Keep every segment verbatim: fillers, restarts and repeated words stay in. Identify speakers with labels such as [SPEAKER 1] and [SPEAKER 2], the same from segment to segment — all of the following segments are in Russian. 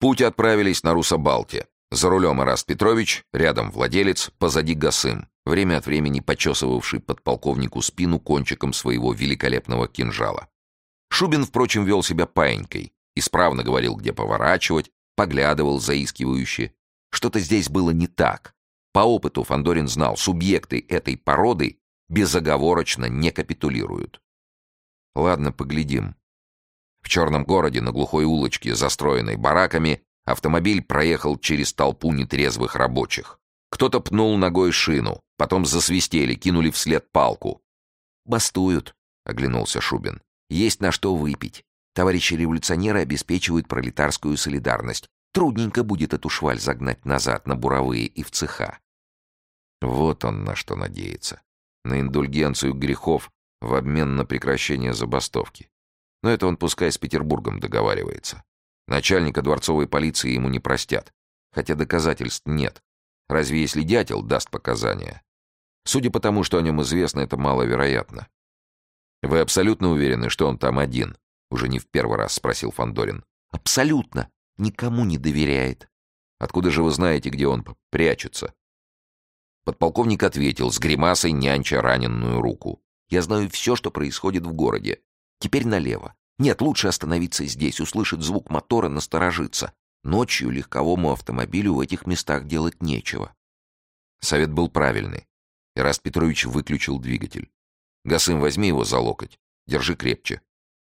[SPEAKER 1] путь отправились на Руссо-Балте. За рулем Ираст Петрович, рядом владелец, позади Гасым, время от времени почесывавший подполковнику спину кончиком своего великолепного кинжала. Шубин, впрочем, вел себя паинькой, исправно говорил, где поворачивать, поглядывал заискивающе. Что-то здесь было не так. По опыту Фандорин знал, субъекты этой породы безоговорочно не капитулируют. Ладно, поглядим. В черном городе на глухой улочке, застроенной бараками, автомобиль проехал через толпу нетрезвых рабочих. Кто-то пнул ногой шину, потом засвистели, кинули вслед палку. «Бастуют», — оглянулся Шубин. «Есть на что выпить. Товарищи революционеры обеспечивают пролетарскую солидарность. Трудненько будет эту шваль загнать назад на буровые и в цеха». Вот он на что надеется. На индульгенцию грехов в обмен на прекращение забастовки. Но это он пускай с Петербургом договаривается. Начальника дворцовой полиции ему не простят. Хотя доказательств нет. Разве если дятел даст показания? Судя по тому, что о нем известно, это маловероятно. «Вы абсолютно уверены, что он там один?» Уже не в первый раз спросил Фандорин. «Абсолютно. Никому не доверяет». «Откуда же вы знаете, где он прячется?» Подполковник ответил с гримасой, нянча раненую руку. «Я знаю все, что происходит в городе. Теперь налево. Нет, лучше остановиться здесь, услышать звук мотора, насторожиться. Ночью легковому автомобилю в этих местах делать нечего». Совет был правильный. Ираст Петрович выключил двигатель. «Гасым, возьми его за локоть. Держи крепче».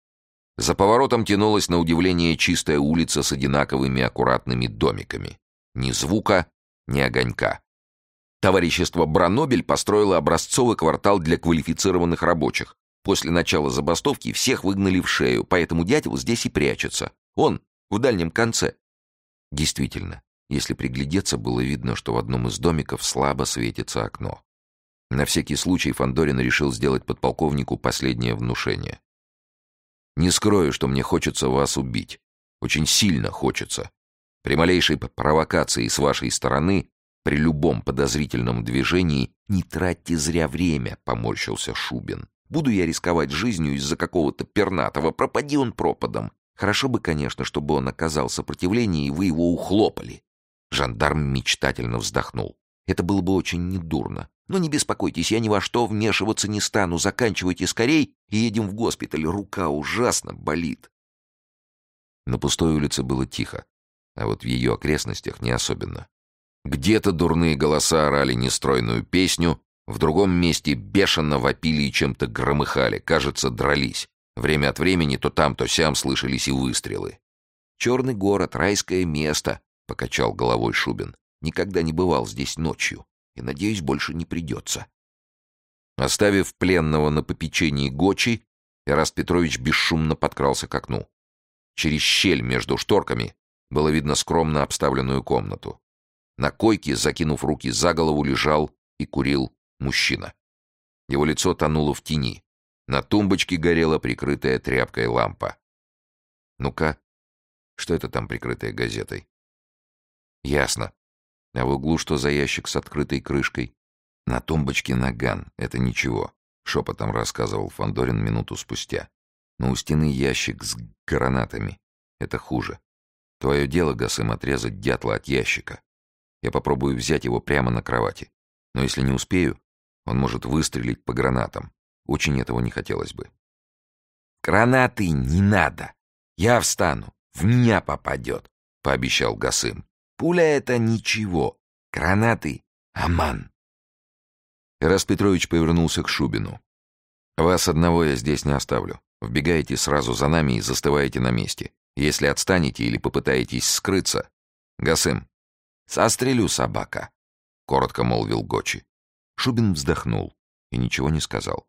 [SPEAKER 1] За поворотом тянулась на удивление чистая улица с одинаковыми аккуратными домиками. Ни звука, ни огонька. Товарищество Бранобель построило образцовый квартал для квалифицированных рабочих. После начала забастовки всех выгнали в шею, поэтому дятел здесь и прячется. Он в дальнем конце. Действительно, если приглядеться, было видно, что в одном из домиков слабо светится окно. На всякий случай Фандорин решил сделать подполковнику последнее внушение. «Не скрою, что мне хочется вас убить. Очень сильно хочется. При малейшей провокации с вашей стороны, при любом подозрительном движении, не тратьте зря время», — поморщился Шубин. «Буду я рисковать жизнью из-за какого-то пернатого, пропади он пропадом. Хорошо бы, конечно, чтобы он оказал сопротивление, и вы его ухлопали». Жандарм мечтательно вздохнул. «Это было бы очень недурно. Но не беспокойтесь, я ни во что вмешиваться не стану. Заканчивайте скорей и едем в госпиталь. Рука ужасно болит». На пустой улице было тихо, а вот в ее окрестностях не особенно. Где-то дурные голоса орали нестройную песню, в другом месте бешено вопили и чем-то громыхали, кажется, дрались. Время от времени то там, то сям слышались и выстрелы. «Черный город, райское место», — покачал головой Шубин. «Никогда не бывал здесь ночью. И, надеюсь, больше не придется». Оставив пленного на попечении Гочи, Ираст Петрович бесшумно подкрался к окну. Через щель между шторками было видно скромно обставленную комнату. На койке, закинув руки за голову, лежал и курил мужчина. Его лицо тонуло в тени. На тумбочке горела прикрытая тряпкой лампа. «Ну-ка, что это там, прикрытая газетой?» «Ясно. А в углу что за ящик с открытой крышкой?» «На тумбочке наган. Это ничего», — шепотом рассказывал Фандорин минуту спустя. «Но у стены ящик с гранатами. Это хуже. Твое дело, Гасым, отрезать дятла от ящика. Я попробую взять его прямо на кровати. Но если не успею, он может выстрелить по гранатам. Очень этого не хотелось бы». «Гранаты не надо. Я встану. В меня попадет», — пообещал Гасым. «Пуля — это ничего. Гранаты — аман». Ираст Петрович повернулся к Шубину. «Вас одного я здесь не оставлю. Вбегаете сразу за нами и застываете на месте. Если отстанете или попытаетесь скрыться... Гасым». «Сострелю, собака», — коротко молвил Гочи. Шубин вздохнул и ничего не сказал.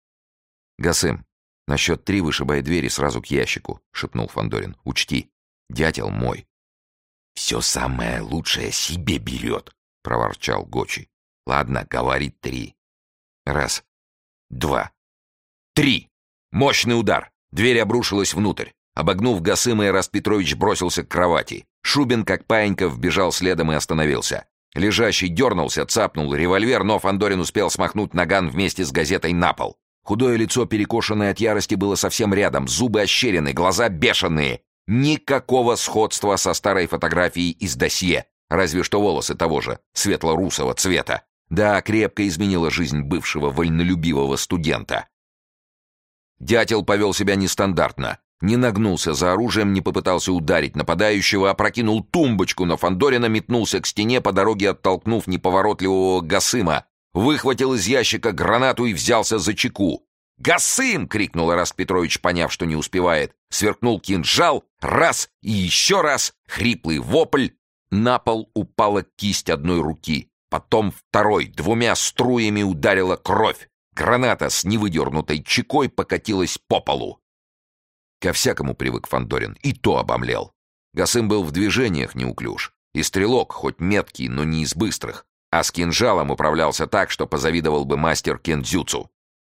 [SPEAKER 1] «Гасым, на счет три вышибай дверь и сразу к ящику», — шепнул Фандорин. «Учти, дятел мой». «Все самое лучшее себе берет», — проворчал Гочи. «Ладно, говори три». «Раз, два, три!» Мощный удар. Дверь обрушилась внутрь. Обогнув Гасыма, Ираст Петрович бросился к кровати. Шубин, как паинька, вбежал следом и остановился. Лежащий дернулся, цапнул револьвер, но Фандорин успел смахнуть наган вместе с газетой на пол. Худое лицо, перекошенное от ярости, было совсем рядом, зубы ощерены, глаза бешеные. Никакого сходства со старой фотографией из досье, разве что волосы того же светло-русого цвета. Да, крепко изменила жизнь бывшего вольнолюбивого студента. Дятел повел себя нестандартно. Не нагнулся за оружием, не попытался ударить нападающего, опрокинул тумбочку на Фандорина, метнулся к стене, по дороге оттолкнув неповоротливого Гасыма, выхватил из ящика гранату и взялся за чеку. «Гасым!» — крикнул Эраст Петрович, поняв, что не успевает. Сверкнул кинжал, раз и еще раз, хриплый вопль. На пол упала кисть одной руки, потом второй, двумя струями ударила кровь. Граната с невыдернутой чекой покатилась по полу. Ко всякому привык Фандорин, и то обомлел. Гасым был в движениях неуклюж, и стрелок, хоть меткий, но не из быстрых, а с кинжалом управлялся так, что позавидовал бы мастер кендзюцу.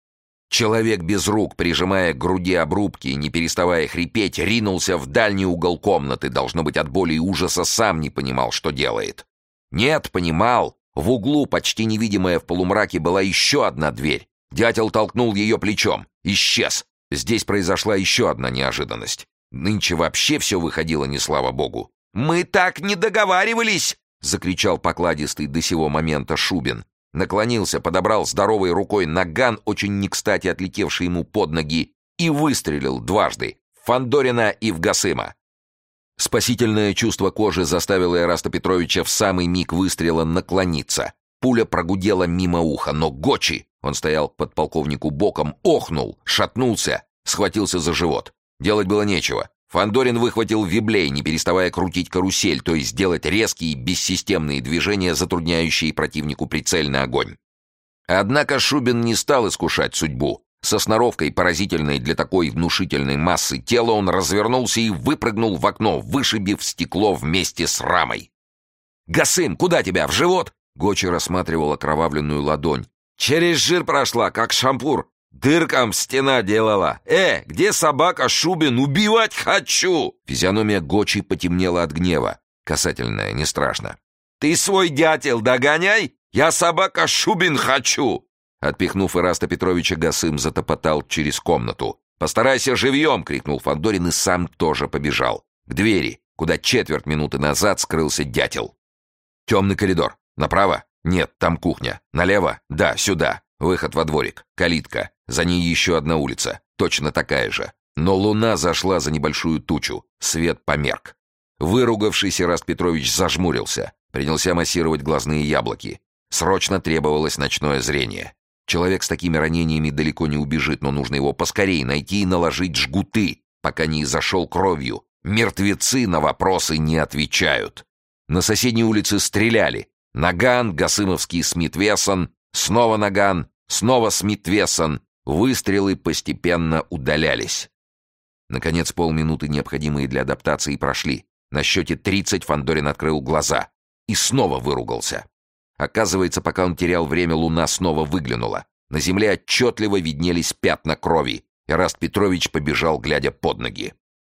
[SPEAKER 1] Человек без рук, прижимая к груди обрубки и не переставая хрипеть, ринулся в дальний угол комнаты, должно быть, от боли и ужаса сам не понимал, что делает. Нет, понимал. В углу, почти невидимая в полумраке, была еще одна дверь. Дятел толкнул ее плечом. Исчез. Здесь произошла еще одна неожиданность. Нынче вообще все выходило не слава богу. «Мы так не договаривались!» — закричал покладистый до сего момента Шубин. Наклонился, подобрал здоровой рукой наган, очень не кстати отлетевший ему под ноги, и выстрелил дважды — в Фандорина и в Гасыма. Спасительное чувство кожи заставило Эраста Петровича в самый миг выстрела наклониться. Пуля прогудела мимо уха, но Гочи, он стоял к подполковнику боком, охнул, шатнулся, схватился за живот. Делать было нечего. Фандорин выхватил виблей, не переставая крутить карусель, то есть делать резкие бессистемные движения, затрудняющие противнику прицельный огонь. Однако Шубин не стал искушать судьбу. Со сноровкой, поразительной для такой внушительной массы тела, он развернулся и выпрыгнул в окно, вышибив стекло вместе с рамой. «Гасым, куда тебя, в живот?» Гочи рассматривал окровавленную ладонь. «Через жир прошла, как шампур. Дыркам стена делала. Э, где собака, Шубин? Убивать хочу!» Физиономия Гочи потемнела от гнева. Касательная, не страшно. «Ты свой дятел догоняй! Я собака, Шубин хочу!» Отпихнув Эраста Петровича, Гасым затопотал через комнату. «Постарайся живьем!» — крикнул Фандорин и сам тоже побежал. К двери, куда четверть минуты назад скрылся дятел. Темный коридор. Направо? Нет, там кухня. Налево? Да, сюда. Выход во дворик. Калитка. За ней еще одна улица. Точно такая же. Но луна зашла за небольшую тучу. Свет померк. Выругавшись, Эраст Петрович зажмурился. Принялся массировать глазные яблоки. Срочно требовалось ночное зрение. Человек с такими ранениями далеко не убежит, но нужно его поскорее найти и наложить жгуты, пока не изошел кровью. Мертвецы на вопросы не отвечают. На соседней улице стреляли. Наган, Гасымовский Смит-Вессон, снова Наган, снова Смит-Вессон. Выстрелы постепенно удалялись. Наконец, полминуты, необходимые для адаптации, прошли. На счете тридцать Фандорин открыл глаза и снова выругался. Оказывается, пока он терял время, луна снова выглянула. На земле отчетливо виднелись пятна крови. Эраст Петрович побежал, глядя под ноги.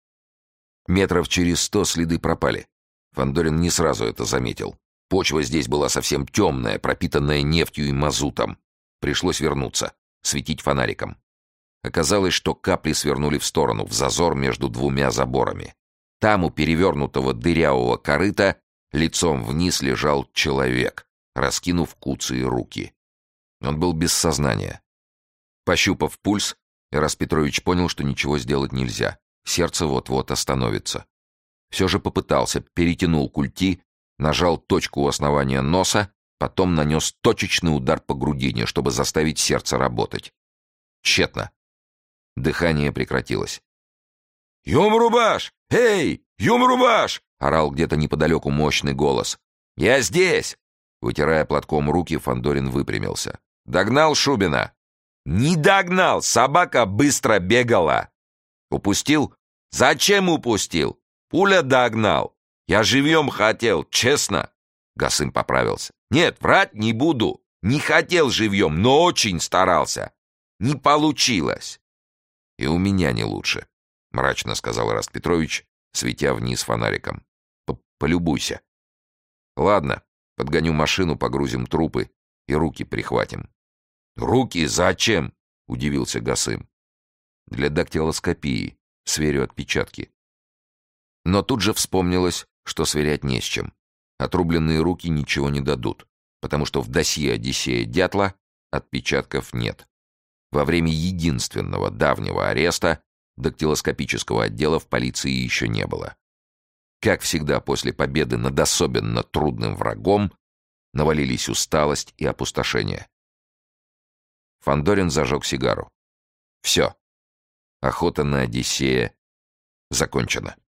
[SPEAKER 1] Метров через сто следы пропали. Фандорин не сразу это заметил. Почва здесь была совсем темная, пропитанная нефтью и мазутом. Пришлось вернуться, светить фонариком. Оказалось, что капли свернули в сторону, в зазор между двумя заборами. Там, у перевернутого дырявого корыта, лицом вниз лежал человек, раскинув куцые руки. Он был без сознания. Пощупав пульс, Эраст Петрович понял, что ничего сделать нельзя. Сердце вот-вот остановится. Все же попытался, перетянул культи, нажал точку у основания носа, потом нанес точечный удар по грудине, чтобы заставить сердце работать. Тщетно. Дыхание прекратилось. «Юмрубаш! Эй, Юмрубаш!» — орал где-то неподалеку мощный голос. «Я здесь!» Вытирая платком руки, Фандорин выпрямился. «Догнал Шубина?» «Не догнал! Собака быстро бегала!» «Упустил?» «Зачем упустил? Пуля догнал! Я живьем хотел, честно!» Гасым поправился. «Нет, врать не буду. Не хотел живьем, но очень старался. Не получилось!» «И у меня не лучше», — мрачно сказал Эраст Петрович, светя вниз фонариком. «Полюбуйся». «Ладно, подгоню машину, погрузим трупы и руки прихватим». «Руки зачем?» — удивился Гасым. «Для дактилоскопии. Сверю отпечатки». Но тут же вспомнилось, что сверять не с чем. Отрубленные руки ничего не дадут, потому что в досье Одиссея Дятла отпечатков нет. Во время единственного давнего ареста дактилоскопического отдела в полиции еще не было. Как всегда после победы над особенно трудным врагом навалились усталость и опустошение. Фандорин зажег сигару. Все. Охота на Одиссея закончена.